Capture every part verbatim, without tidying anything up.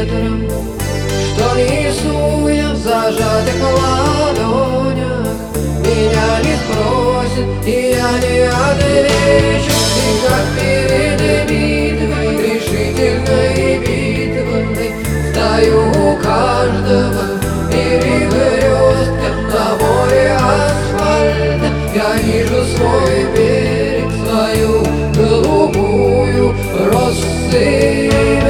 ветром, что несу я в зажатых ладонях. Меня не спросят, и я не отвечу. И как перед битвой, решительной битвой, стою у каждого перекрестка. На море асфальта я вижу свой берег, свою голубую россыпь.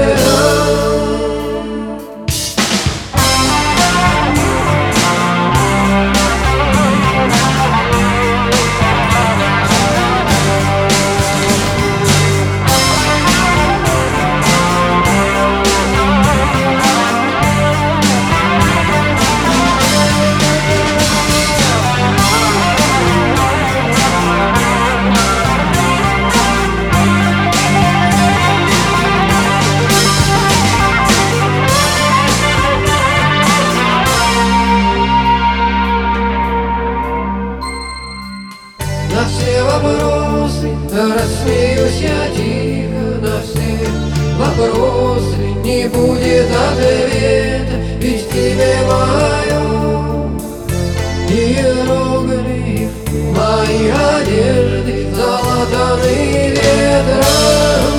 На все вопросы рассмеюсь я тихо, на все вопросы не будет ответа, ведь тебе мое иероглиф, мои одежды залатаны ветром.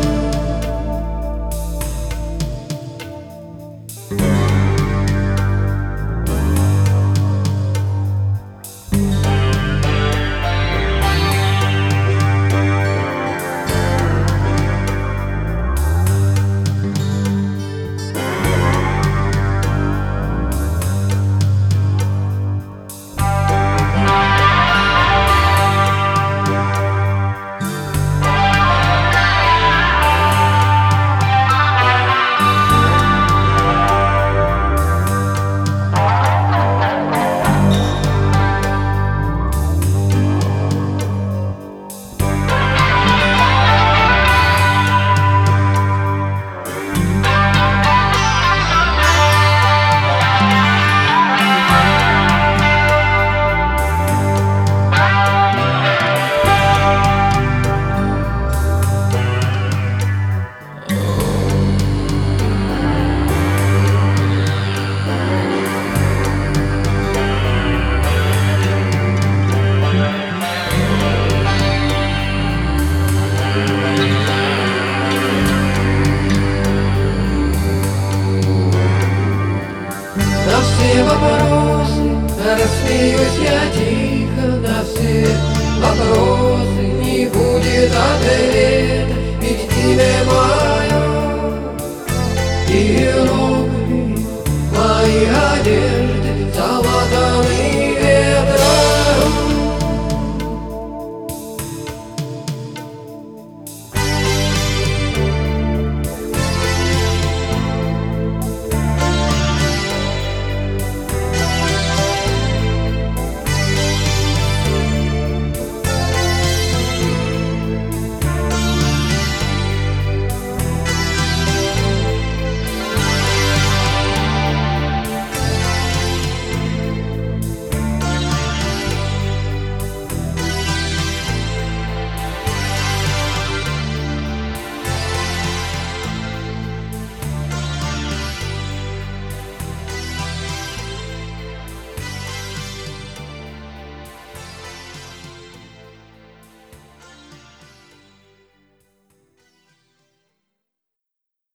На все вопросы рассмеюсь я тихо, на все вопросы не будет ответа, ведь имя мое иероглиф.